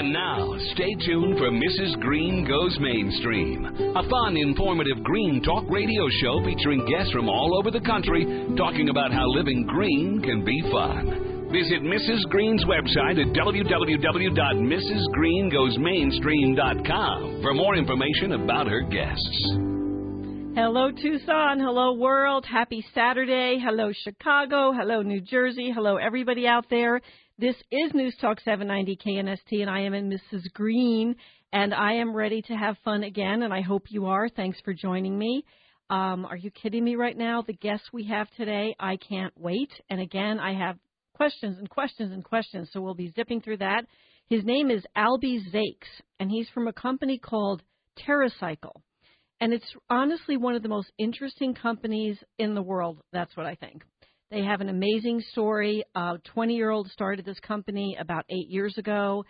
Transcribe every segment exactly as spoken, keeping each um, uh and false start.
And now, stay tuned for Missus Green Goes Mainstream, a fun, informative green talk radio show featuring guests from all over the country talking about how living green can be fun. Visit Missus Green's website at w w w dot missus green goes mainstream dot com for more information about her guests. Hello, Tucson. Hello, world. Happy Saturday. Hello, Chicago. Hello, New Jersey. Hello, everybody out there. This is News Talk seven ninety K N S T, and I am in Missus Green, and I am ready to have fun again, and I hope you are. Thanks for joining me. Um, are you kidding me right now? The guests we have today, I can't wait. And again, I have questions and questions and questions, so we'll be zipping through that. His name is Albie Zakes, and he's from a company called TerraCycle. And it's honestly one of the most interesting companies in the world. That's what I think. They have an amazing story. A twenty-year-old started this company about eight years ago,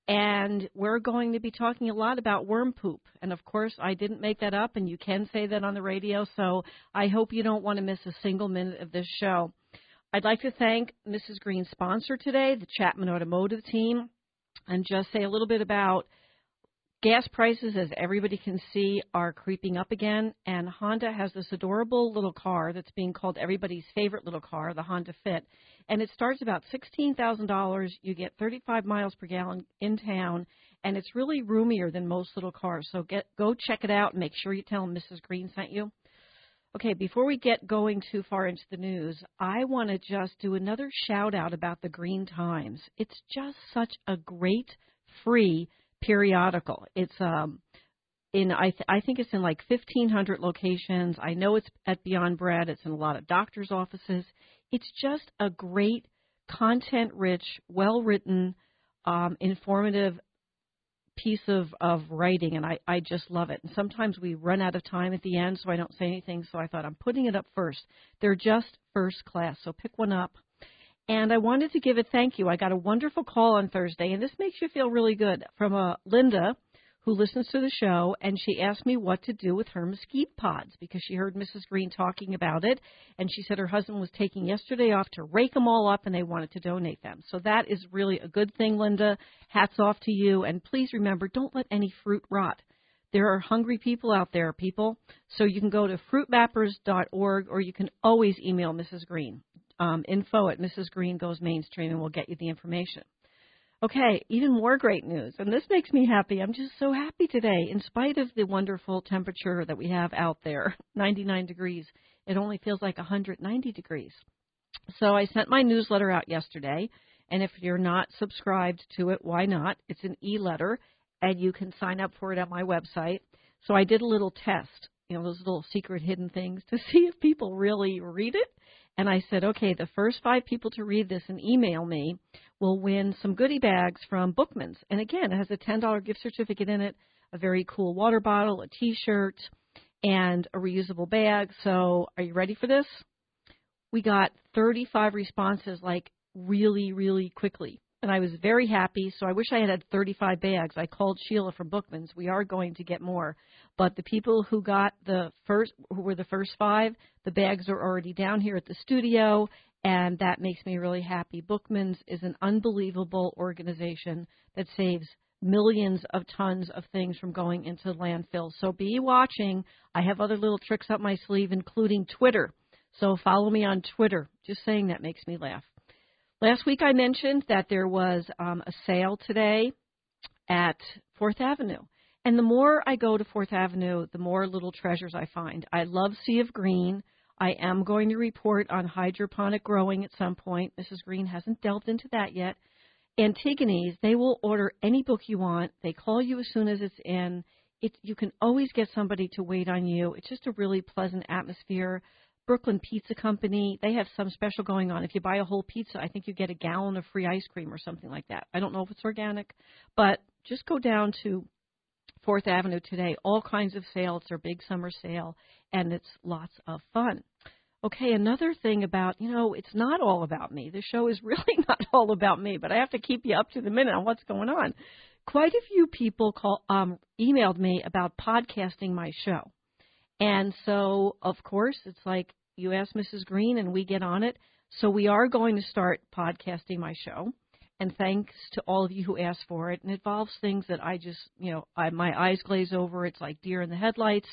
and we're going to be talking a lot about worm poop. And, of course, I didn't make that up, and you can say that on the radio, so I hope you don't want to miss a single minute of this show. I'd like to thank Missus Green's sponsor today, the Chapman Automotive team, and just say a little bit about gas prices, as everybody can see, are creeping up again, and Honda has this adorable little car that's being called everybody's favorite little car, the Honda Fit, and it starts about sixteen thousand dollars. You get thirty-five miles per gallon in town, and it's really roomier than most little cars, so get go check it out and make sure you tell them Missus Green sent you. Okay, before we get going too far into the news, I want to just do another shout-out about the Green Times. It's just such a great, free periodical. It's um in I th- I think it's in like fifteen hundred locations. I know it's at Beyond Bread. It's in a lot of doctors' offices. It's just a great, content-rich, well-written, um, informative piece of, of writing, and I, I just love it. And sometimes we run out of time at the end, so I don't say anything, so I thought I'm putting it up first. They're just first class, so pick one up. And I wanted to give a thank you. I got a wonderful call on Thursday, and this makes you feel really good, from a Linda who listens to the show, and she asked me what to do with her mesquite pods because she heard Missus Green talking about it, and she said her husband was taking yesterday off to rake them all up, and they wanted to donate them. So that is really a good thing, Linda. Hats off to you, and please remember, don't let any fruit rot. There are hungry people out there, people. So you can go to fruit mappers dot org, or you can always email Missus Green. Um, info at Missus Green Goes Mainstream, and we'll get you the information. Okay, even more great news, and this makes me happy. I'm just so happy today. In spite of the wonderful temperature that we have out there, ninety-nine degrees, it only feels like one hundred ninety degrees. So I sent my newsletter out yesterday, and if you're not subscribed to it, why not? It's an e-letter, and you can sign up for it at my website. So I did a little test, you know, those little secret hidden things, to see if people really read it. And I said, okay, the first five people to read this and email me will win some goodie bags from Bookman's. And again, it has a ten dollars gift certificate in it, a very cool water bottle, a T-shirt, and a reusable bag. So are you ready for this? We got thirty-five responses, like really, really quickly. And I was very happy, so I wish I had had thirty-five bags. I called Sheila from Bookman's. We are going to get more. But the people who got the first, who were the first five, the bags are already down here at the studio, and that makes me really happy. Bookman's is an unbelievable organization that saves millions of tons of things from going into landfill. So be watching. I have other little tricks up my sleeve, including Twitter. So follow me on Twitter. Just saying that makes me laugh. Last week I mentioned that there was um, a sale today at Fourth Avenue. And the more I go to Fourth Avenue, the more little treasures I find. I love Sea of Green. I am going to report on hydroponic growing at some point. Missus Green hasn't delved into that yet. Antigone's, they will order any book you want. They call you as soon as it's in. It, you can always get somebody to wait on you. It's just a really pleasant atmosphere. Brooklyn Pizza Company, they have some special going on. If you buy a whole pizza, I think you get a gallon of free ice cream or something like that. I don't know if it's organic, but just go down to Fourth Avenue today. All kinds of sales. It's their big summer sale, and it's lots of fun. Okay, another thing about, you know, it's not all about me. The show is really not all about me, but I have to keep you up to the minute on what's going on. Quite a few people call, um, emailed me about podcasting my show. And so, of course, it's like you ask Missus Green and we get on it. So we are going to start podcasting my show. And thanks to all of you who asked for it. And it involves things that I just, you know, I, my eyes glaze over. It's like deer in the headlights.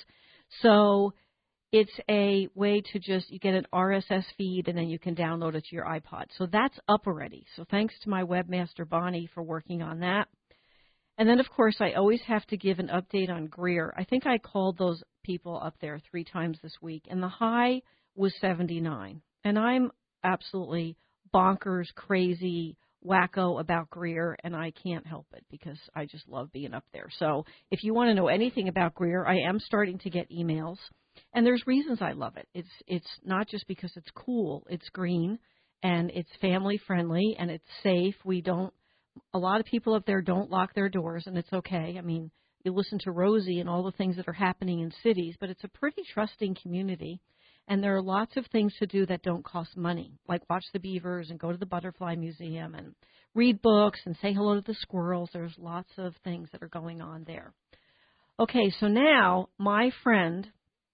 So it's a way to just, you get an R S S feed and then you can download it to your iPod. So that's up already. So thanks to my webmaster, Bonnie, for working on that. And then, of course, I always have to give an update on Greer. I think I called those people up there three times this week, and the high was seventy-nine. And I'm absolutely bonkers, crazy, wacko about Greer, and I can't help it because I just love being up there. So if you want to know anything about Greer, I am starting to get emails, and there's reasons I love it. It's it's not just because it's cool. It's green, and it's family friendly, and it's safe. We don't. A lot of people up there don't lock their doors, and it's okay. I mean, you listen to Rosie and all the things that are happening in cities, but it's a pretty trusting community. And there are lots of things to do that don't cost money, like watch the beavers and go to the Butterfly Museum and read books and say hello to the squirrels. There's lots of things that are going on there. Okay, so now my friend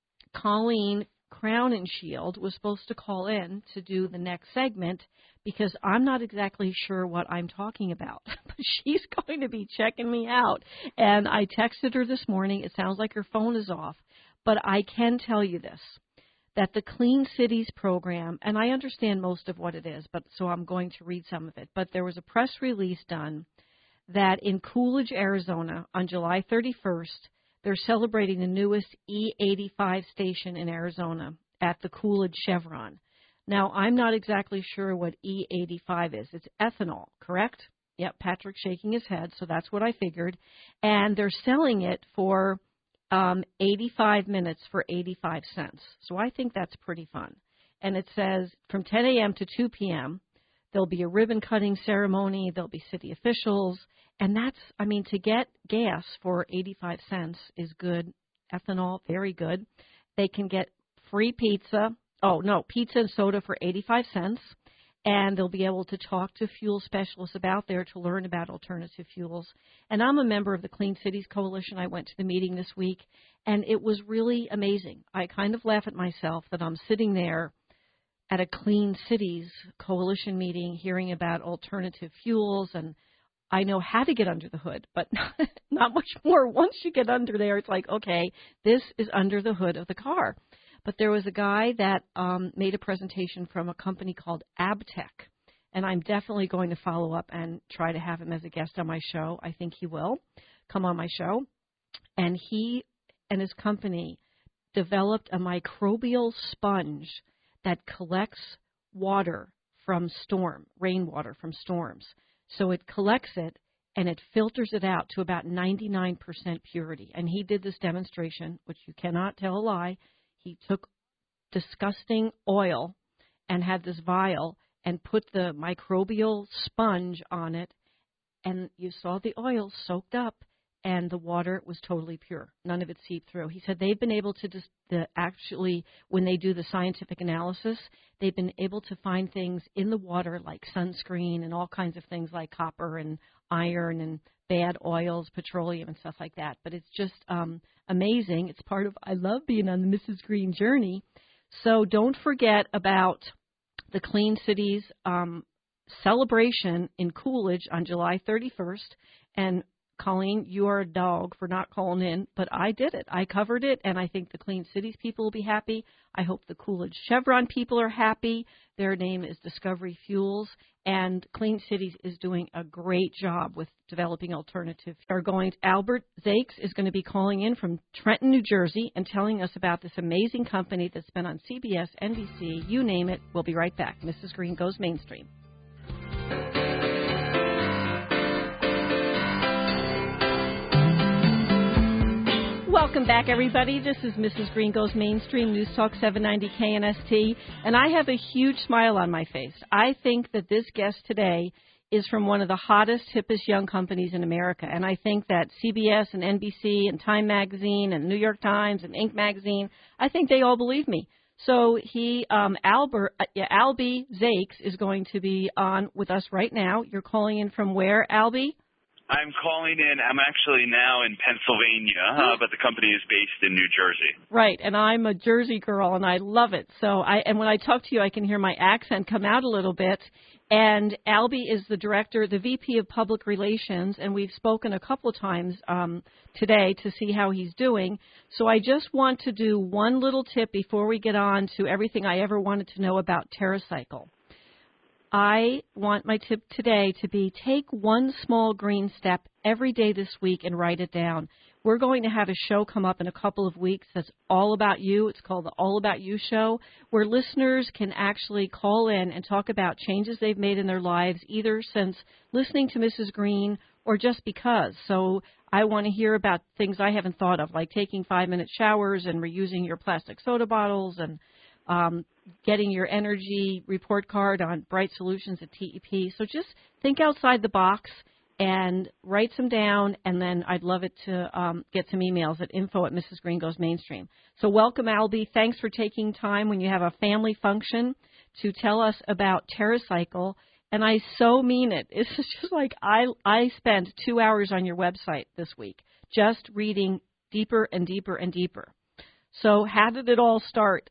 Colleen Crowninshield was supposed to call in to do the next segment because I'm not exactly sure what I'm talking about. But she's going to be checking me out. And I texted her this morning. It sounds like her phone is off. But I can tell you this, that the Clean Cities program, and I understand most of what it is, but so I'm going to read some of it, but there was a press release done that in Coolidge, Arizona, on July thirty-first, they're celebrating the newest E eighty-five station in Arizona at the Coolidge Chevron. Now, I'm not exactly sure what E eighty-five is. It's ethanol, correct? Yep, Patrick's shaking his head, so that's what I figured. And they're selling it for Um, eighty-five minutes for eighty-five cents. So I think that's pretty fun. And it says from ten a.m. to two p.m., there'll be a ribbon cutting ceremony. There'll be city officials. And that's, I mean, to get gas for eighty-five cents is good. Ethanol, very good. They can get free pizza. Oh, no, pizza and soda for eighty-five cents. And they'll be able to talk to fuel specialists about there to learn about alternative fuels. And I'm a member of the Clean Cities Coalition. I went to the meeting this week, and it was really amazing. I kind of laugh at myself that I'm sitting there at a Clean Cities Coalition meeting hearing about alternative fuels, and I know how to get under the hood, but not much more. Once you get under there, it's like, okay, this is under the hood of the car. But there was a guy that um, made a presentation from a company called Abtech, and I'm definitely going to follow up and try to have him as a guest on my show. I think he will come on my show. And he and his company developed a microbial sponge that collects water from storm, rainwater from storms. So it collects it, and it filters it out to about ninety-nine percent purity. And he did this demonstration, which you cannot tell a lie. He took disgusting oil and had this vial and put the microbial sponge on it, and you saw the oil soaked up, and the water was totally pure. None of it seeped through. He said they've been able to just the, actually, when they do the scientific analysis, they've been able to find things in the water like sunscreen and all kinds of things like copper and iron and bad oils, petroleum, and stuff like that. But it's just um, amazing. It's part of, I love being on the Missus Green journey. So don't forget about the Clean Cities um, celebration in Coolidge on July thirty-first. And Colleen, you are a dog for not calling in, but I did it. I covered it, and I think the Clean Cities people will be happy. I hope the Coolidge Chevron people are happy. Their name is Discovery Fuels, and Clean Cities is doing a great job with developing alternatives. Are going to, Albert Zakes is going to be calling in from Trenton, New Jersey, and telling us about this amazing company that's been on C B S, N B C, you name it. We'll be right back. Missus Green Goes Mainstream. Welcome back, everybody. This is Missus Green Goes Mainstream, News Talk seven ninety K N S T, and I have a huge smile on my face. I think that this guest today is from one of the hottest, hippest young companies in America, and I think that C B S and N B C and Time Magazine and New York Times and Inc Magazine, I think they all believe me. So he, um, Albert, uh, yeah, Albie Zakes is going to be on with us right now. You're calling in from where, Albie? I'm calling in. I'm actually now in Pennsylvania, uh, but the company is based in New Jersey. Right, and I'm a Jersey girl, and I love it. So, I and when I talk to you, I can hear my accent come out a little bit. And Albie is the director, the V P of Public Relations, and we've spoken a couple of times um, today to see how he's doing. So I just want to do one little tip before we get on to everything I ever wanted to know about TerraCycle. I want my tip today to be take one small green step every day this week and write it down. We're going to have a show come up in a couple of weeks that's all about you. It's called the All About You Show, where listeners can actually call in and talk about changes they've made in their lives, either since listening to Missus Green or just because. So I want to hear about things I haven't thought of, like taking five-minute showers and reusing your plastic soda bottles and um, getting your energy report card on Bright Solutions at T E P. So just think outside the box and write some down, and then I'd love it to um, get some emails at info at Missus Green Goes Mainstream. So welcome, Albie. Thanks for taking time when you have a family function to tell us about TerraCycle, and I so mean it. It's just like I, I spent two hours on your website this week just reading deeper and deeper and deeper. So how did it all start?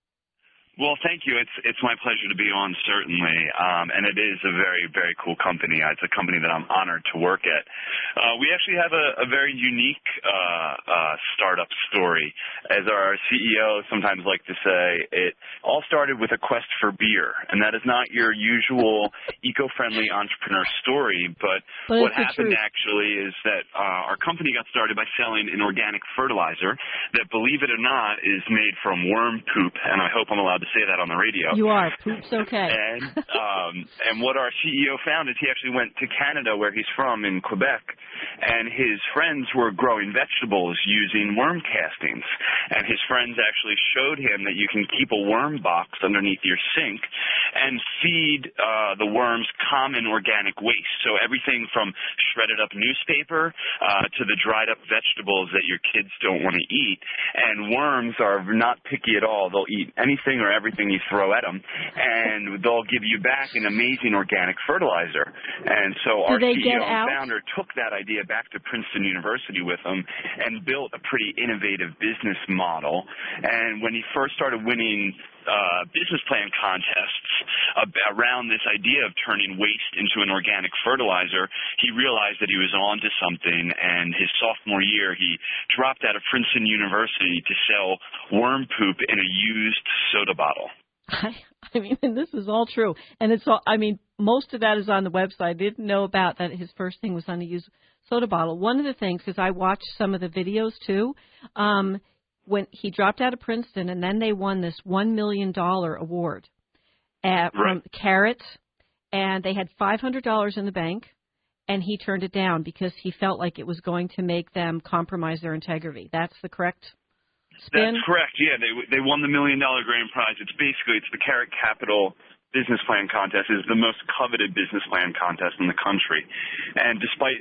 Well, thank you. It's it's my pleasure to be on, certainly, um, and it is a very, very cool company. It's a company that I'm honored to work at. Uh, we actually have a, a very unique uh, uh, startup story. As our C E O sometimes like to say, it all started with a quest for beer, and that is not your usual eco-friendly entrepreneur story, but, but what happened actually is that uh, our company got started by selling an organic fertilizer that, believe it or not, is made from worm poop, and I hope I'm allowed to say that on the radio. You are. Poop's okay. And um, and what our C E O found is he actually went to Canada, where he's from, in Quebec, and his friends were growing vegetables using worm castings. And his friends actually showed him that you can keep a worm box underneath your sink and feed uh, the worms common organic waste. So everything from shredded up newspaper uh, to the dried up vegetables that your kids don't want to eat. And worms are not picky at all. They'll eat anything or everything you throw at them, and they'll give you back an amazing organic fertilizer. And so our C E O and founder took that idea back to Princeton University with him and built a pretty innovative business model. And when he first started winning uh, business plan contests around this idea of turning waste into an organic fertilizer, he realized that he was on to something, and his sophomore year he dropped out of Princeton University to sell worm poop in a used soda bottle. I, I mean, and this is all true. And it's all, I mean, most of that is on the website. I didn't know about that his first thing was on a used soda bottle. One of the things, because I watched some of the videos too, um, when he dropped out of Princeton, and then they won this one million dollars award at, from right. Carrot, and they had five hundred dollars in the bank, and he turned it down because he felt like it was going to make them compromise their integrity. That's the correct spin? That's correct, yeah. They they won the million dollar grand prize. It's basically, it's the Carrot Capital Business Plan Contest. Is the most coveted business plan contest in the country. And despite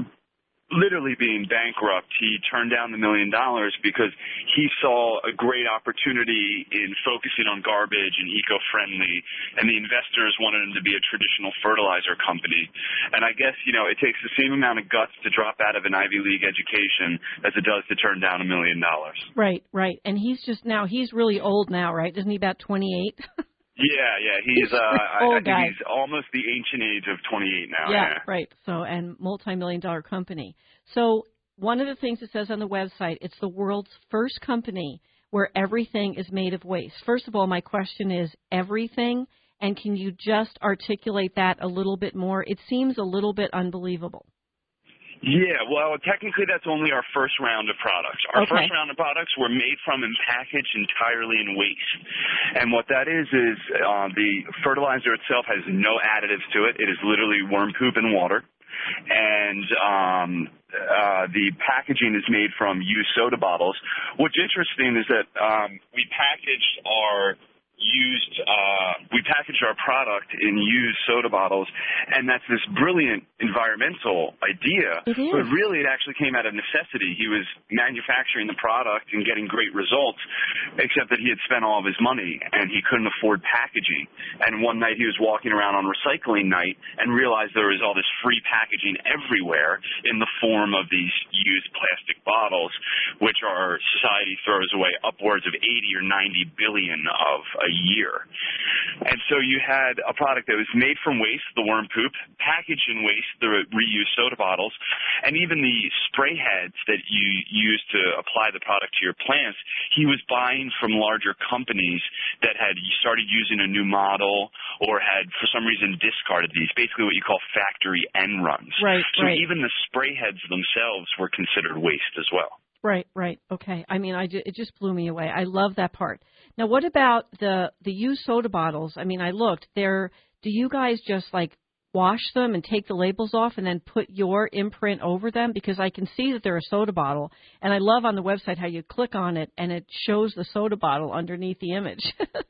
literally being bankrupt, he turned down the million dollars because he saw a great opportunity in focusing on garbage and eco-friendly, and the investors wanted him to be a traditional fertilizer company. And I guess, you know, it takes the same amount of guts to drop out of an Ivy League education as it does to turn down a million dollars. Right, right. And he's just now, he's really old now, right? Isn't he about twenty-eight? Yeah, yeah, he's, uh, I, I think guy. he's almost the ancient age of twenty-eight now. Yeah, yeah, right. So, and multi-million dollar company. So one of the things it says on the website, it's the world's first company where everything is made of waste. First of all, my question is everything, and can you just articulate that a little bit more? It seems a little bit unbelievable. Yeah, well, technically that's only our first round of products. Our okay. first round of products were made from and packaged entirely in waste. And what that is is uh, the fertilizer itself has no additives to it. It is literally worm poop and water. And um, uh, the packaging is made from used soda bottles. What's interesting is that um, we packaged our used, uh, we packaged our product in used soda bottles, and that's this brilliant environmental idea. It is. But really it actually came out of necessity. He was manufacturing the product and getting great results, except that he had spent all of his money and he couldn't afford packaging. And one night he was walking around on recycling night and realized there was all this free packaging everywhere in the form of these used plastic bottles, which our society throws away upwards of eighty or ninety billion of a a year. And so you had a product that was made from waste, the worm poop, packaged in waste, the reused soda bottles, and even the spray heads that you use to apply the product to your plants, he was buying from larger companies that had started using a new model or had, for some reason, discarded these, basically what you call factory end runs. Right, so right. even the spray heads themselves were considered waste as well. Right, right. Okay. I mean, I ju- it just blew me away. I love that part. Now, what about the the used soda bottles? I mean, I looked. They're, do you guys just like wash them and take the labels off and then put your imprint over them? Because I can see that they're a soda bottle, and I love on the website how you click on it and it shows the soda bottle underneath the image.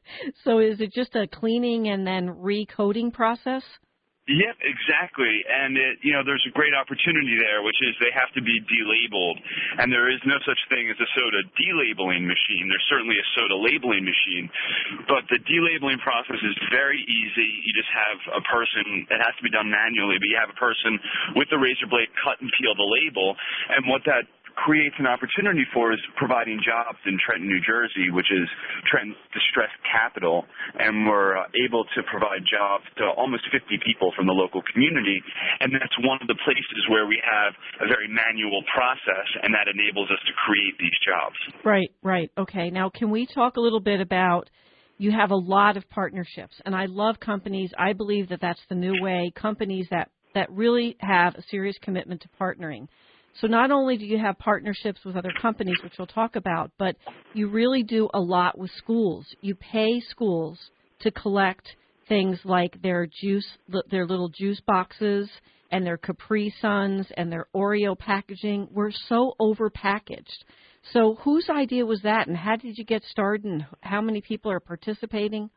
So is it just a cleaning and then recoating process? Yep, exactly. And, it, you know, there's a great opportunity there, which is they have to be delabeled. And there is no such thing as a soda delabeling machine. There's certainly a soda labeling machine. But the delabeling process is very easy. You just have a person, it has to be done manually, but you have a person with the razor blade cut and peel the label. And what that creates an opportunity for is providing jobs in Trenton, New Jersey, which is Trenton's distressed capital, and we're uh, able to provide jobs to almost fifty people from the local community, and that's one of the places where we have a very manual process, and that enables us to create these jobs. Right, right. Okay. Now, can we talk a little bit about, you have a lot of partnerships, and I love companies. I believe that that's the new way, companies that, that really have a serious commitment to partnering. So not only do you have partnerships with other companies, which we'll talk about, but you really do a lot with schools. You pay schools to collect things like their juice, their little juice boxes and their Capri Suns and their Oreo packaging. We're so overpackaged. So whose idea was that, and how did you get started, and how many people are participating?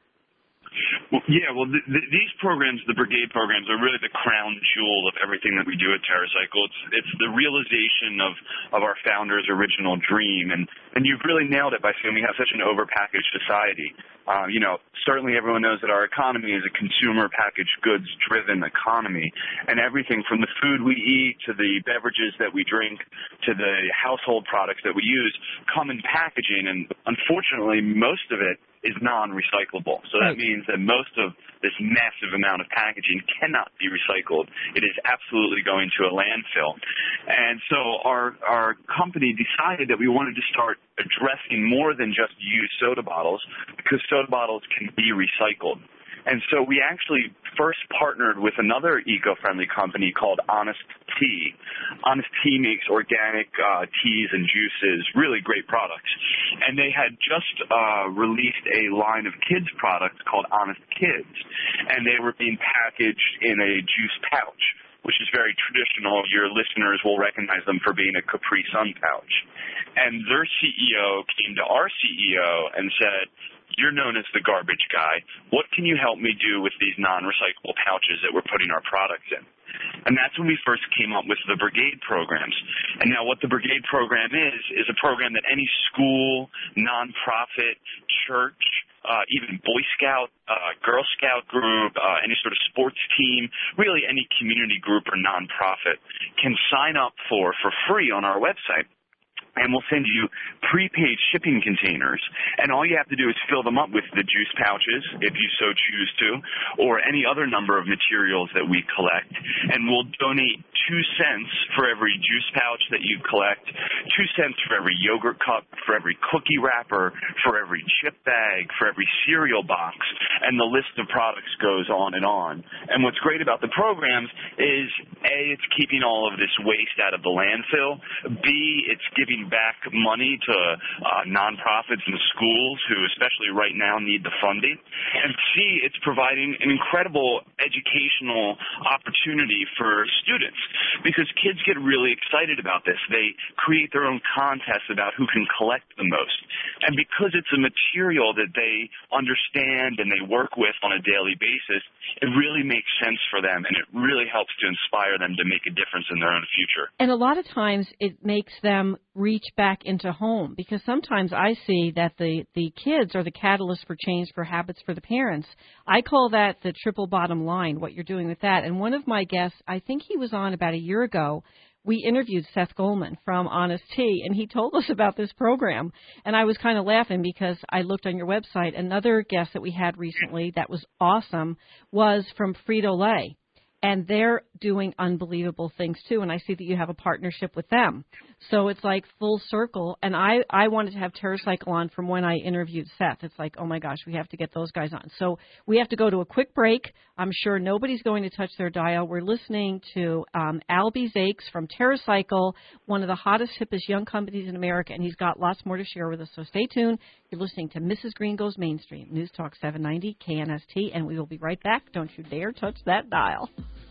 Well, yeah, well, th- th- these programs, the Brigade programs, are really the crown jewel of everything that we do at TerraCycle. It's it's the realization of, of our founder's original dream, and, and you've really nailed it by saying we have such an overpackaged society. Uh, you know, certainly everyone knows that our economy is a consumer packaged goods-driven economy, and everything from the food we eat to the beverages that we drink to the household products that we use come in packaging, and unfortunately, most of it is non-recyclable. So that means that most of this massive amount of packaging cannot be recycled. It is absolutely going to a landfill. And so our our company decided that we wanted to start addressing more than just used soda bottles, because soda bottles can be recycled. And so we actually first partnered with another eco-friendly company called Honest Tea. Honest Tea makes organic uh, teas and juices, really great products. And they had just uh, released a line of kids products called Honest Kids. And they were being packaged in a juice pouch, which is very traditional. Your listeners will recognize them for being a Capri Sun pouch. And their C E O came to our C E O and said, "You're known as the garbage guy. What can you help me do with these non-recyclable pouches that we're putting our products in?" And that's when we first came up with the Brigade programs. And now what the Brigade program is, is a program that any school, nonprofit, church, uh, even Boy Scout, uh, Girl Scout group, uh, any sort of sports team, really any community group or nonprofit can sign up for for free on our website. And we'll send you prepaid shipping containers. And all you have to do is fill them up with the juice pouches, if you so choose to, or any other number of materials that we collect. And we'll donate two cents for every juice pouch that you collect, two cents for every yogurt cup, for every cookie wrapper, for every chip bag, for every cereal box. And the list of products goes on and on. And what's great about the programs is, A, it's keeping all of this waste out of the landfill. B, it's giving back money to uh, nonprofits and schools who, especially right now, need the funding. And C, it's providing an incredible educational opportunity for students, because kids get really excited about this. They create their own contests about who can collect the most. And because it's a material that they understand and they work with on a daily basis, it really makes sense for them, and it really helps to inspire them to make a difference in their own future. And a lot of times it makes them reach back into home, because sometimes I see that the, the kids are the catalyst for change for habits for the parents. I call that the triple bottom line, what you're doing with that. And one of my guests, I think he was on about a year ago, we interviewed Seth Goldman from Honest Tea, and he told us about this program. And I was kind of laughing because I looked on your website. Another guest that we had recently that was awesome was from Frito-Lay. And they're doing unbelievable things, too. And I see that you have a partnership with them. So it's like full circle. And I, I wanted to have TerraCycle on from when I interviewed Seth. It's like, oh, my gosh, we have to get those guys on. So we have to go to a quick break. I'm sure nobody's going to touch their dial. We're listening to um, Albie Zakes from TerraCycle, one of the hottest, hippest young companies in America. And he's got lots more to share with us. So stay tuned. You're listening to Missus Green Goes Mainstream, News Talk seven ninety K N S T. And we will be right back. Don't you dare touch that dial.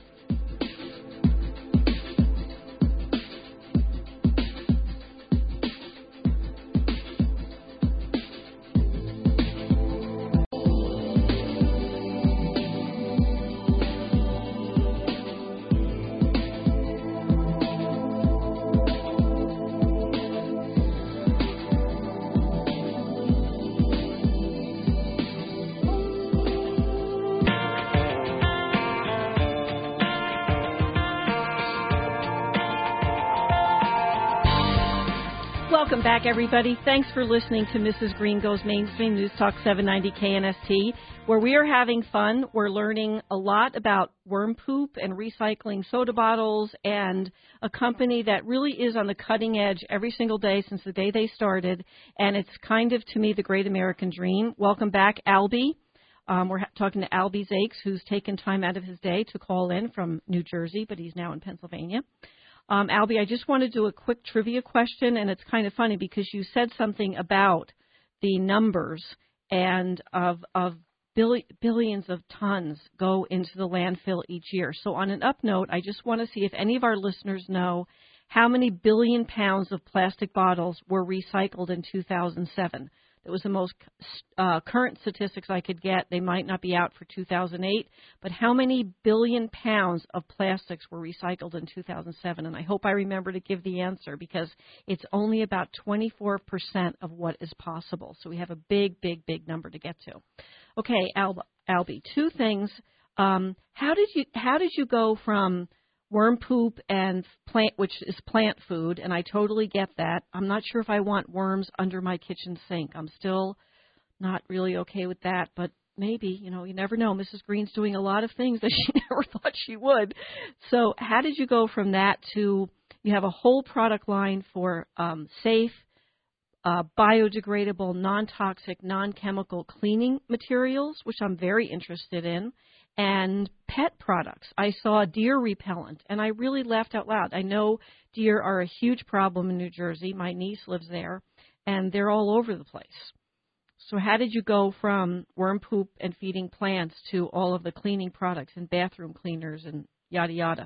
Welcome back, everybody. Thanks for listening to Missus Green Goes Mainstream, News Talk seven ninety K N S T, where we are having fun. We're learning a lot about worm poop and recycling soda bottles, and a company that really is on the cutting edge every single day since the day they started, and it's kind of, to me, the great American dream. Welcome back, Albie. Um, we're ha- talking to Albie Zakes, who's taken time out of his day to call in from New Jersey, but he's now in Pennsylvania. Um, Albie, I just want to do a quick trivia question, and it's kind of funny because you said something about the numbers and of, of billi- billions of tons go into the landfill each year. So on an up note, I just want to see if any of our listeners know how many billion pounds of plastic bottles were recycled in two thousand seven. That was the most uh, current statistics I could get. They might not be out for two thousand eight, but how many billion pounds of plastics were recycled in two thousand seven? And I hope I remember to give the answer because it's only about twenty-four percent of what is possible. So we have a big, big, big number to get to. Okay, Al- Albie, two things. Um, how did you how did you go from worm poop and plant, which is plant food, and I totally get that. I'm not sure if I want worms under my kitchen sink. I'm still not really okay with that, but maybe, you know, you never know. Missus Green's doing a lot of things that she never thought she would. So how did you go from that to, you have a whole product line for um, safe, uh, biodegradable, non-toxic, non-chemical cleaning materials, which I'm very interested in, and pet products. I saw deer repellent, and I really laughed out loud. I know deer are a huge problem in New Jersey. My niece lives there, and they're all over the place. So how did you go from worm poop and feeding plants to all of the cleaning products and bathroom cleaners and yada, yada?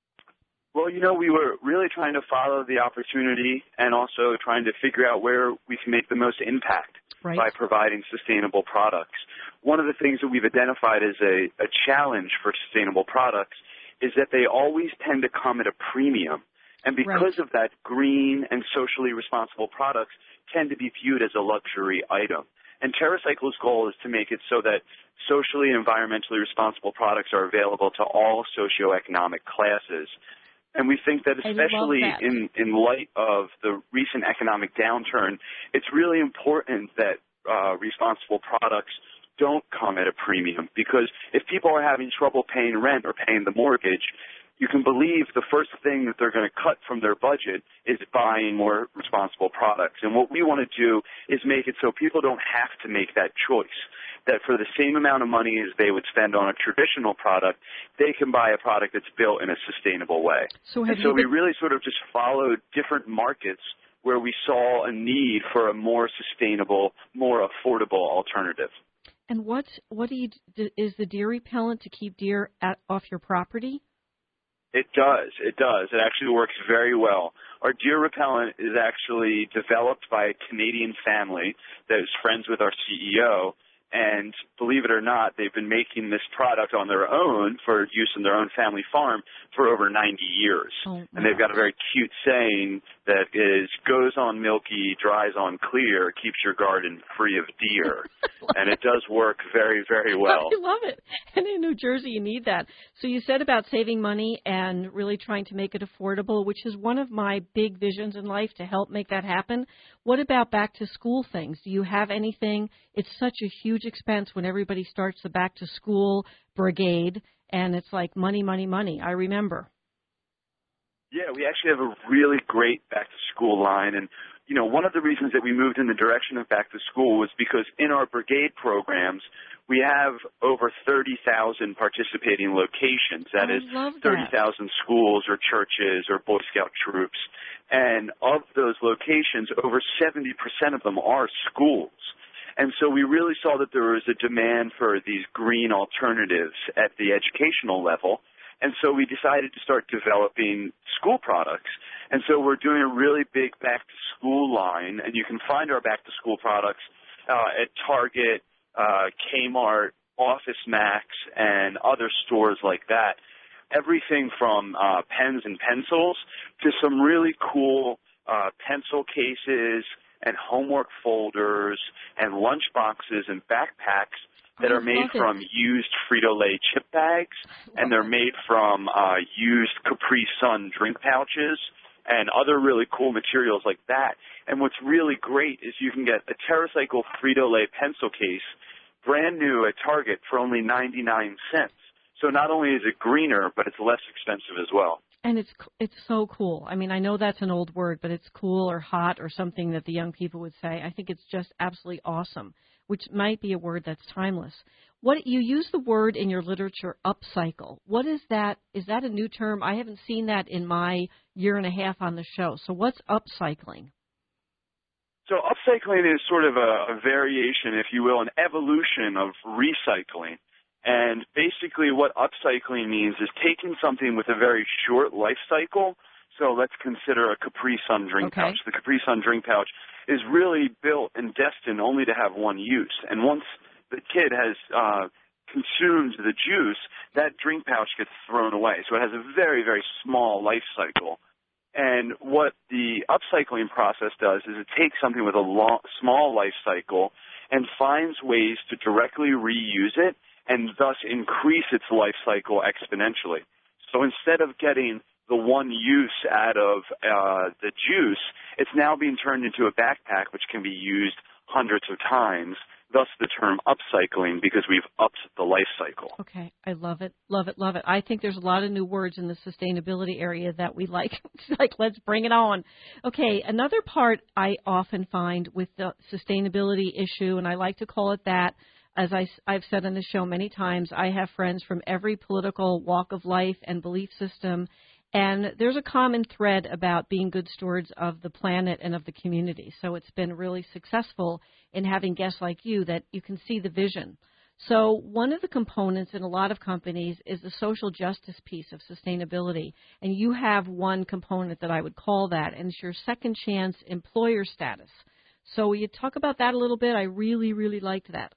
Well, you know, we were really trying to follow the opportunity and also trying to figure out where we can make the most impact right. by providing sustainable products. One of the things that we've identified as a, a challenge for sustainable products is that they always tend to come at a premium. And because right. of that, green and socially responsible products tend to be viewed as a luxury item. And TerraCycle's goal is to make it so that socially and environmentally responsible products are available to all socioeconomic classes. And we think that especially that. in, in light of the recent economic downturn, it's really important that uh, responsible products don't come at a premium, because if people are having trouble paying rent or paying the mortgage, you can believe the first thing that they're going to cut from their budget is buying more responsible products. And what we want to do is make it so people don't have to make that choice, that for the same amount of money as they would spend on a traditional product, they can buy a product that's built in a sustainable way. So, and so we really sort of just followed different markets where we saw a need for a more sustainable, more affordable alternative. And what what do you is the deer repellent to keep deer at, off your property? It does. It does. It actually works very well. Our deer repellent is actually developed by a Canadian family that is friends with our C E O, And believe it or not, they've been making this product on their own for use in their own family farm for over ninety years. Oh, and they've got a very cute saying that is, goes on milky, dries on clear, keeps your garden free of deer. And it does work very, very well. I love it. And in New Jersey, you need that. So you said about saving money and really trying to make it affordable, which is one of my big visions in life to help make that happen. What about back to school things? Do you have anything? It's such a huge expense when everybody starts the back to school brigade, and it's like money, money, money. I remember. Yeah, we actually have a really great back to school line. And, you know, one of the reasons that we moved in the direction of back to school was because in our brigade programs, we have over thirty thousand participating locations. That I is love that. thirty thousand schools or churches or Boy Scout troops. And of those locations, over seventy percent of them are schools. And so we really saw that there was a demand for these green alternatives at the educational level. And so we decided to start developing school products. And so we're doing a really big back-to-school line, and you can find our back-to-school products uh, at Target, uh, Kmart, Office Max, and other stores like that. Everything from uh, pens and pencils to some really cool uh, pencil cases and homework folders and lunch boxes and backpacks that are made from used Frito-Lay chip bags, and they're made from uh, used Capri Sun drink pouches and other really cool materials like that. And what's really great is you can get a TerraCycle Frito-Lay pencil case brand new at Target for only ninety-nine cents. So not only is it greener, but it's less expensive as well. And it's it's so cool. I mean, I know that's an old word, but it's cool or hot or something that the young people would say. I think it's just absolutely awesome, which might be a word that's timeless. What you use the word in your literature, upcycle. What is that? Is that a new term? I haven't seen that in my year and a half on the show. So what's upcycling? So upcycling is sort of a, a variation, if you will, an evolution of recycling. And basically what upcycling means is taking something with a very short life cycle. So let's consider a Capri Sun drink okay. pouch. The Capri Sun drink pouch is really built and destined only to have one use. And once the kid has uh, consumed the juice, that drink pouch gets thrown away. So it has a very, very small life cycle. And what the upcycling process does is it takes something with a long, small life cycle and finds ways to directly reuse it and thus increase its life cycle exponentially. So instead of getting the one use out of uh, the juice, it's now being turned into a backpack which can be used hundreds of times, thus the term upcycling, because we've upped the life cycle. Okay, I love it, love it, love it. I think there's a lot of new words in the sustainability area that we like. It's like, let's bring it on. Okay, another part I often find with the sustainability issue, and I like to call it that, as I, I've said on the show many times, I have friends from every political walk of life and belief system, and there's a common thread about being good stewards of the planet and of the community. So it's been really successful in having guests like you that you can see the vision. So one of the components in a lot of companies is the social justice piece of sustainability, and you have one component that I would call that, and it's your second chance employer status. So will you talk about that a little bit? I really, really liked that.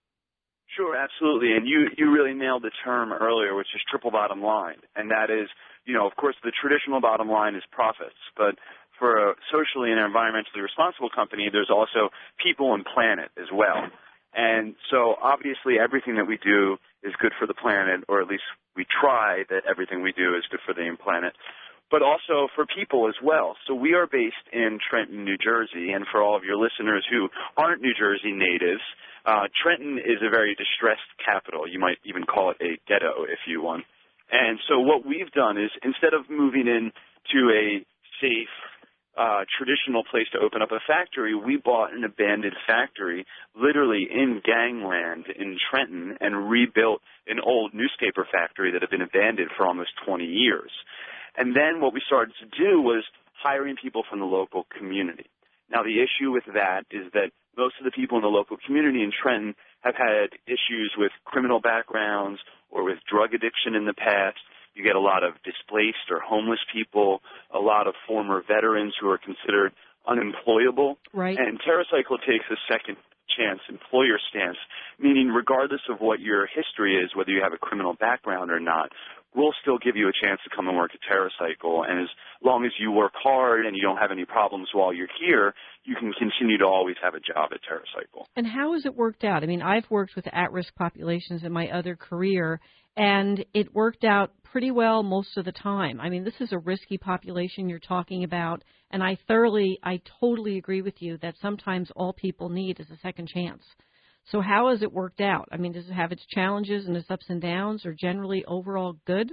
Sure, absolutely. And you, you really nailed the term earlier, which is triple bottom line. And that is, you know, of course, the traditional bottom line is profits. But for a socially and environmentally responsible company, there's also people and planet as well. And so obviously everything that we do is good for the planet, or at least we try that everything we do is good for the planet, but also for people as well. So we are based in Trenton, New Jersey, and for all of your listeners who aren't New Jersey natives, uh, Trenton is a very distressed capital. You might even call it a ghetto if you want. And so what we've done is instead of moving in to a safe, uh, traditional place to open up a factory, we bought an abandoned factory literally in gangland in Trenton and rebuilt an old newspaper factory that had been abandoned for almost twenty years. And then what we started to do was hiring people from the local community. Now, the issue with that is that most of the people in the local community in Trenton have had issues with criminal backgrounds or with drug addiction in the past. You get a lot of displaced or homeless people, a lot of former veterans who are considered unemployable. Right. And TerraCycle takes a second chance employer stance, meaning regardless of what your history is, whether you have a criminal background or not, we'll still give you a chance to come and work at TerraCycle. And as long as you work hard and you don't have any problems while you're here, you can continue to always have a job at TerraCycle. And how has it worked out? I mean, I've worked with at-risk populations in my other career, and it worked out pretty well most of the time. I mean, this is a risky population you're talking about, and I thoroughly, I totally agree with you that sometimes all people need is a second chance. So how has it worked out? I mean, does it have its challenges and its ups and downs, or generally overall good?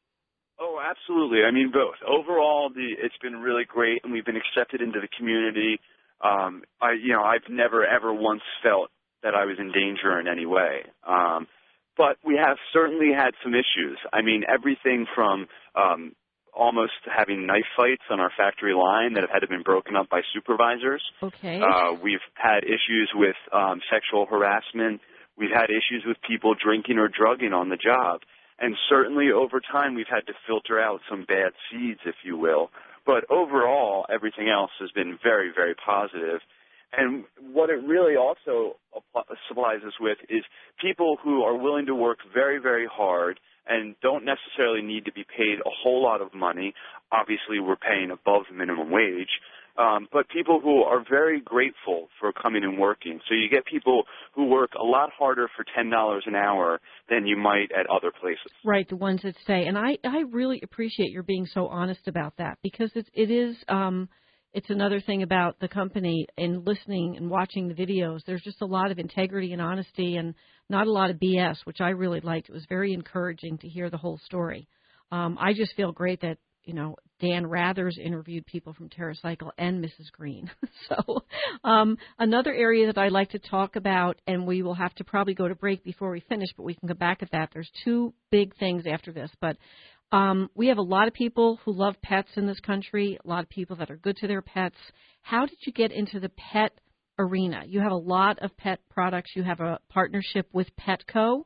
Oh, absolutely. I mean, both. Overall, the, it's been really great, and we've been accepted into the community. Um, I, you know, I've never, ever once felt that I was in danger in any way. Um, but we have certainly had some issues. I mean, everything from um, almost having knife fights on our factory line that have had to been broken up by supervisors. Okay. Uh, we've had issues with um, sexual harassment. We've had issues with people drinking or drugging on the job. And certainly over time we've had to filter out some bad seeds, if you will. But overall, everything else has been very, very positive. And what it really also supplies us with is people who are willing to work very, very hard and don't necessarily need to be paid a whole lot of money. Obviously, we're paying above minimum wage. Um, but people who are very grateful for coming and working. So you get people who work a lot harder for ten dollars an hour than you might at other places. Right, the ones that stay. And I, I really appreciate your being so honest about that, because it, it is um, it's another thing about the company and listening and watching the videos. There's just a lot of integrity and honesty and not a lot of B S, which I really liked. It was very encouraging to hear the whole story. Um, I just feel great that, you know, Dan Rathers interviewed people from TerraCycle and Missus Green. So um, another area that I'd like to talk about, and we will have to probably go to break before we finish, but we can go back at that. There's two big things after this. But um, we have a lot of people who love pets in this country, a lot of people that are good to their pets. How did you get into the pet arena? You have a lot of pet products. You have a partnership with Petco.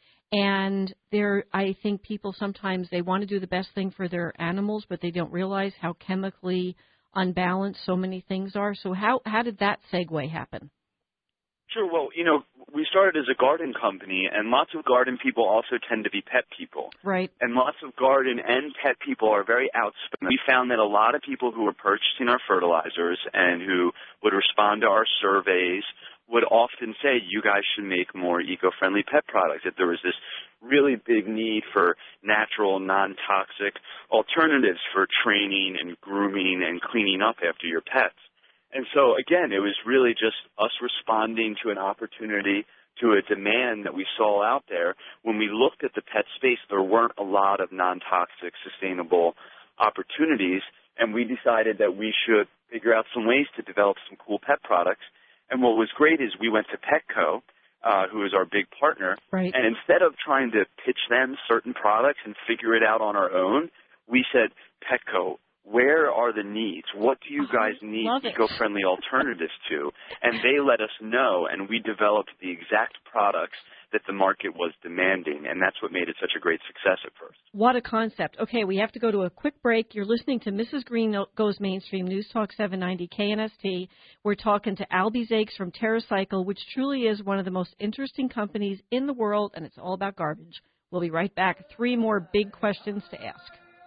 And there, I think people sometimes, they want to do the best thing for their animals, but they don't realize how chemically unbalanced so many things are. So how, how did that segue happen? Sure. Well, you know, we started as a garden company, and lots of garden people also tend to be pet people. Right. And lots of garden and pet people are very outspoken. We found that a lot of people who were purchasing our fertilizers and who would respond to our surveys would often say, you guys should make more eco-friendly pet products, that there was this really big need for natural, non-toxic alternatives for training and grooming and cleaning up after your pets. And so, again, it was really just us responding to an opportunity, to a demand that we saw out there. When we looked at the pet space, there weren't a lot of non-toxic, sustainable opportunities, and we decided that we should figure out some ways to develop some cool pet products. And what was great is we went to Petco, uh, who is our big partner, right. And instead of trying to pitch them certain products and figure it out on our own, we said, Petco, where are the needs? What do you guys need eco-friendly alternatives to? And they let us know, and we developed the exact products that the market was demanding, and that's what made it such a great success at first. What a concept. Okay, we have to go to a quick break. You're listening to Missus Green Goes Mainstream, News Talk seven ninety K N S T. We're talking to Albie Zakes from TerraCycle, which truly is one of the most interesting companies in the world, and it's all about garbage. We'll be right back. Three more big questions to ask.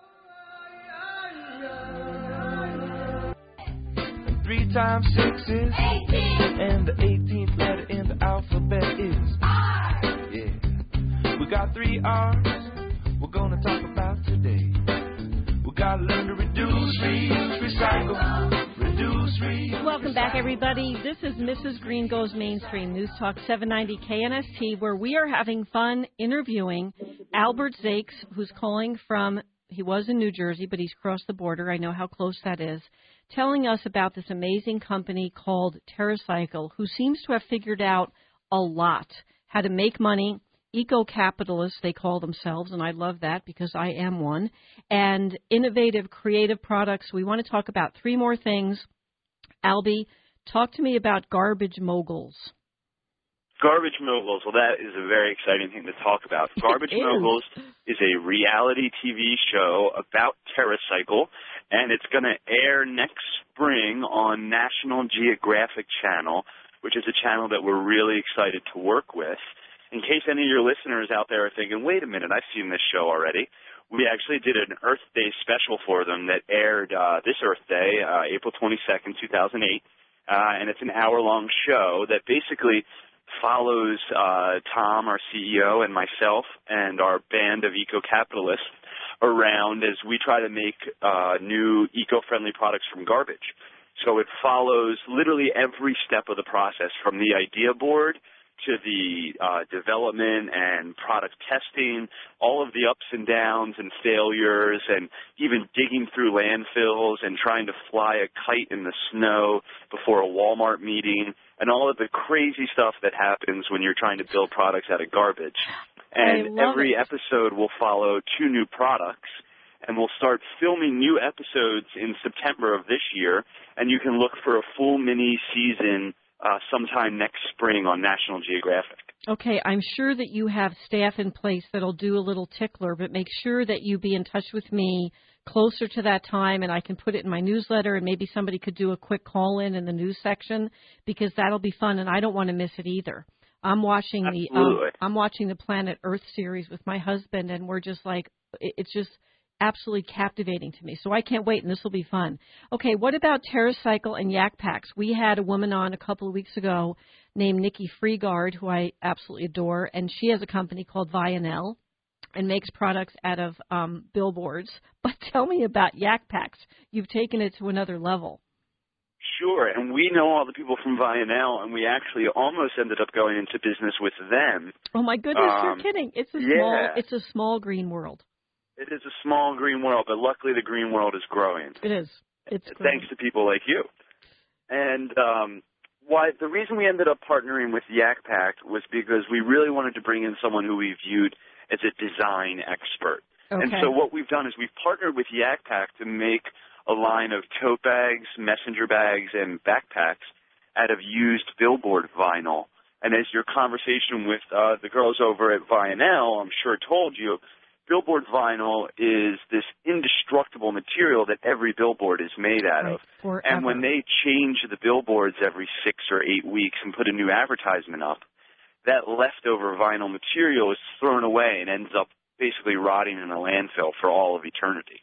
Three times six is eighteen, and the eighteenth letter in the alphabet is I. Yeah, we got three R's we're gonna talk about today. We gotta learn to reduce, reuse, recycle, reduce, reuse. Welcome back, everybody. This is Missus Green Goes Mainstream, News Talk seven ninety K N S T, where we are having fun interviewing Albert Zakes, who's calling from, he was in New Jersey, but he's crossed the border. I know how close that is. Telling us about this amazing company called TerraCycle, who seems to have figured out a lot, how to make money, eco-capitalists, they call themselves, and I love that because I am one, and innovative, creative products. We want to talk about three more things. Albie, talk to me about Garbage Moguls. Garbage Moguls, well, that is a very exciting thing to talk about. Garbage is. Moguls is a reality T V show about TerraCycle, and it's going to air next spring on National Geographic Channel, which is a channel that we're really excited to work with. In case any of your listeners out there are thinking, wait a minute, I've seen this show already, we actually did an Earth Day special for them that aired uh, this Earth Day, uh, April twenty-second, two thousand eight, uh, and it's an hour-long show that basically follows uh, Tom, our C E O, and myself and our band of eco-capitalists around as we try to make uh, new eco-friendly products from garbage. So it follows literally every step of the process, from the idea board to the uh, development and product testing, all of the ups and downs and failures, and even digging through landfills and trying to fly a kite in the snow before a Walmart meeting, and all of the crazy stuff that happens when you're trying to build products out of garbage. And every it. episode will follow two new products, and we'll start filming new episodes in September of this year, and you can look for a full mini-season Uh, sometime next spring on National Geographic. Okay, I'm sure that you have staff in place that'll do a little tickler, but make sure that you be in touch with me closer to that time, and I can put it in my newsletter, and maybe somebody could do a quick call-in in the news section, because that'll be fun, and I don't want to miss it either. I'm watching Absolutely. the um, I'm watching the Planet Earth series with my husband, and we're just like, it's just absolutely captivating to me. So I can't wait, and this will be fun. Okay, what about TerraCycle and Yak Packs? We had a woman on a couple of weeks ago named Nikki Freegard, who I absolutely adore, and she has a company called Vionel and makes products out of um, billboards. But tell me about Yak Packs. You've taken it to another level. Sure, and we know all the people from Vionel, and we actually almost ended up going into business with them. Oh my goodness, um, you're kidding! It's a yeah. small, it's a small green world. It is a small green world, but luckily the green world is growing. It is. It's thanks growing. to people like you. And um, why the reason we ended up partnering with Yak Pack was because we really wanted to bring in someone who we viewed as a design expert. Okay. And so what we've done is we've partnered with Yak Pack to make a line of tote bags, messenger bags, and backpacks out of used billboard vinyl. And as your conversation with uh, the girls over at Vionel, I'm sure, told you, billboard vinyl is this indestructible material that every billboard is made out of. Forever. And when they change the billboards every six or eight weeks and put a new advertisement up, that leftover vinyl material is thrown away and ends up basically rotting in a landfill for all of eternity.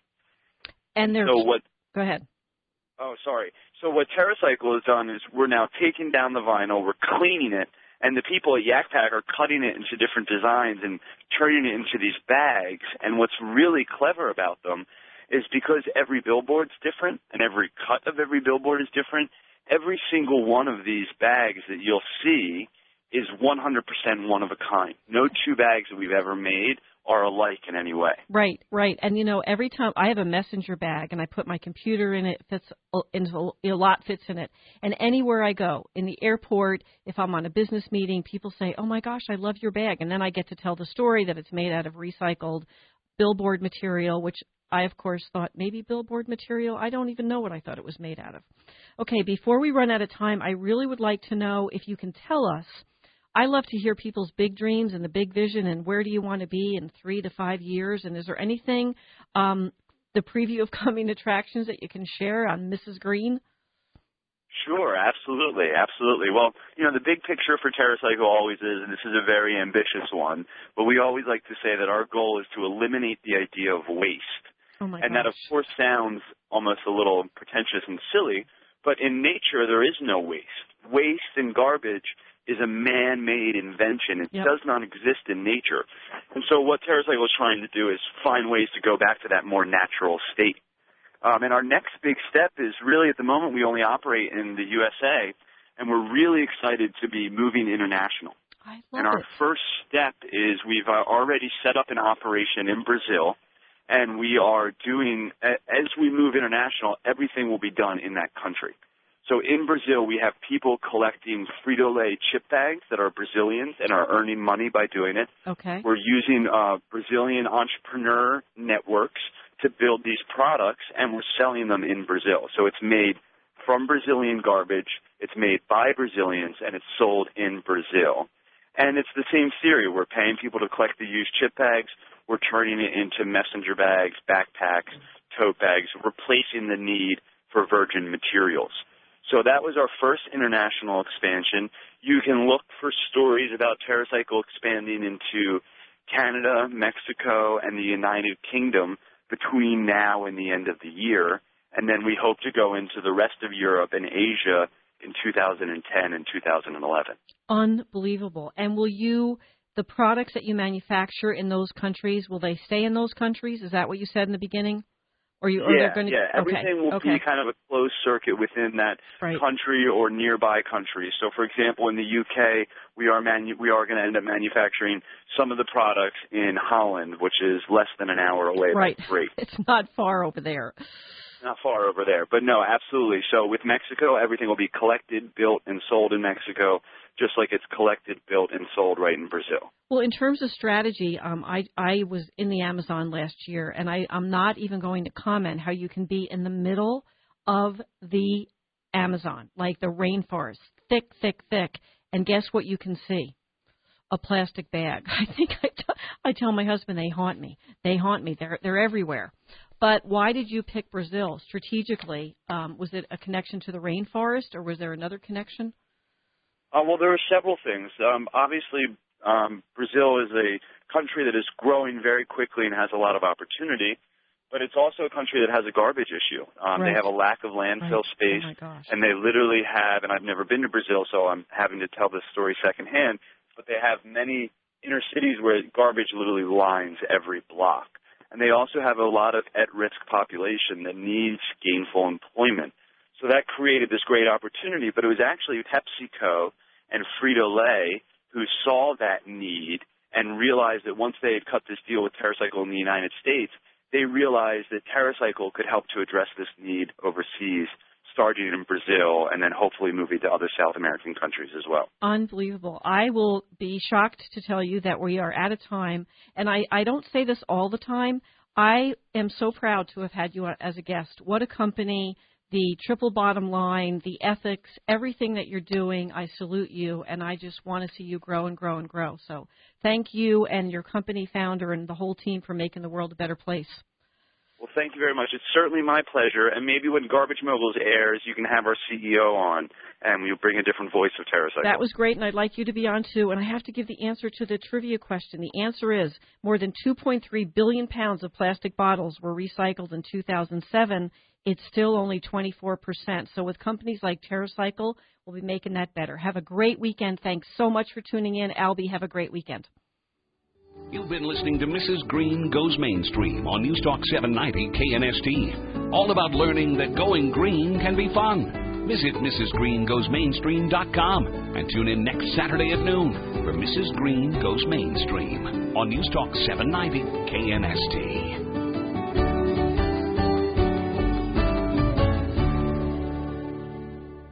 And there's, so what? Go ahead. Oh, sorry. So what TerraCycle has done is we're now taking down the vinyl, we're cleaning it, and the people at Yak Pack are cutting it into different designs and turning it into these bags. And what's really clever about them is because every billboard's different and every cut of every billboard is different, every single one of these bags that you'll see is one hundred percent one of a kind. No two bags that we've ever made are alike in any way. Right, right. And, you know, every time I have a messenger bag and I put my computer in it, fits into a lot fits in it. And anywhere I go, in the airport, if I'm on a business meeting, people say, oh, my gosh, I love your bag. And then I get to tell the story that it's made out of recycled billboard material, which I, of course, thought maybe billboard material. I don't even know what I thought it was made out of. Okay, before we run out of time, I really would like to know if you can tell us, I love to hear people's big dreams and the big vision and where do you want to be in three to five years. And is there anything, um, the preview of coming attractions that you can share on Missus Green? Sure, absolutely, absolutely. Well, you know, the big picture for TerraCycle always is, and this is a very ambitious one, but we always like to say that our goal is to eliminate the idea of waste. Oh my and gosh. that, of course, sounds almost a little pretentious and silly, but in nature there is no waste. Waste and garbage is a man-made invention. It yep. does not exist in nature. And so what TerraCycle is trying to do is find ways to go back to that more natural state. Um, and our next big step is really, at the moment, we only operate in the U S A, and we're really excited to be moving international. I love and our it. first step is we've uh, already set up an operation in Brazil, and we are doing, as we move international, everything will be done in that country. So in Brazil, we have people collecting Frito-Lay chip bags that are Brazilians and are earning money by doing it. Okay. We're using uh, Brazilian entrepreneur networks to build these products, and we're selling them in Brazil. So it's made from Brazilian garbage, it's made by Brazilians, and it's sold in Brazil. And it's the same theory. We're paying people to collect the used chip bags. We're turning it into messenger bags, backpacks, tote bags, replacing the need for virgin materials. So that was our first international expansion. You can look for stories about TerraCycle expanding into Canada, Mexico, and the United Kingdom between now and the end of the year. And then we hope to go into the rest of Europe and Asia in two thousand ten and two thousand eleven. Unbelievable. And will you, the products that you manufacture in those countries, will they stay in those countries? Is that what you said in the beginning? Or you, or yeah, they're going to, yeah. Everything okay. will okay. be kind of a closed circuit within that right. country or nearby countries. So, for example, in the U K, we are manu- we are going to end up manufacturing some of the products in Holland, which is less than an hour away. Right. That's great. It's not far over there. Not far over there. But, no, absolutely. So with Mexico, everything will be collected, built, and sold in Mexico, just like it's collected, built, and sold right in Brazil. Well, in terms of strategy, um, I, I was in the Amazon last year, and I, I'm not even going to comment how you can be in the middle of the Amazon, like the rainforest, thick, thick, thick, and guess what you can see? A plastic bag. I think I, t- I tell my husband they haunt me. They haunt me. They're, they're everywhere. But why did you pick Brazil strategically? Um, was it a connection to the rainforest, or was there another connection? Uh, well, there are several things. Um, obviously, um, Brazil is a country that is growing very quickly and has a lot of opportunity, but it's also a country that has a garbage issue. Um, right. They have a lack of landfill right. space, oh my gosh. and they literally have, and I've never been to Brazil, so I'm having to tell this story secondhand, but they have many inner cities where garbage literally lines every block. And they also have a lot of at-risk population that needs gainful employment. So that created this great opportunity, but it was actually PepsiCo and Frito-Lay who saw that need and realized that once they had cut this deal with TerraCycle in the United States, they realized that TerraCycle could help to address this need overseas, starting in Brazil and then hopefully moving to other South American countries as well. Unbelievable. I will be shocked to tell you that we are at a time, and I, I don't say this all the time. I am so proud to have had you as a guest. What a company, the triple bottom line, the ethics, everything that you're doing, I salute you, and I just want to see you grow and grow and grow. So thank you and your company founder and the whole team for making the world a better place. Well, thank you very much. It's certainly my pleasure. And maybe when Garbage Moguls airs, you can have our C E O on, and we'll bring a different voice of TerraCycle. That was great, and I'd like you to be on, too. And I have to give the answer to the trivia question. The answer is more than two point three billion pounds of plastic bottles were recycled in two thousand seven. It's still only twenty-four percent. So with companies like TerraCycle, we'll be making that better. Have a great weekend. Thanks so much for tuning in. Albie, have a great weekend. You've been listening to Missus Green Goes Mainstream on News Talk seven ninety K N S T. All about learning that going green can be fun. Visit Missus Green Goes Mainstream dot com and tune in next Saturday at noon for Missus Green Goes Mainstream on News Talk seven ninety K N S T.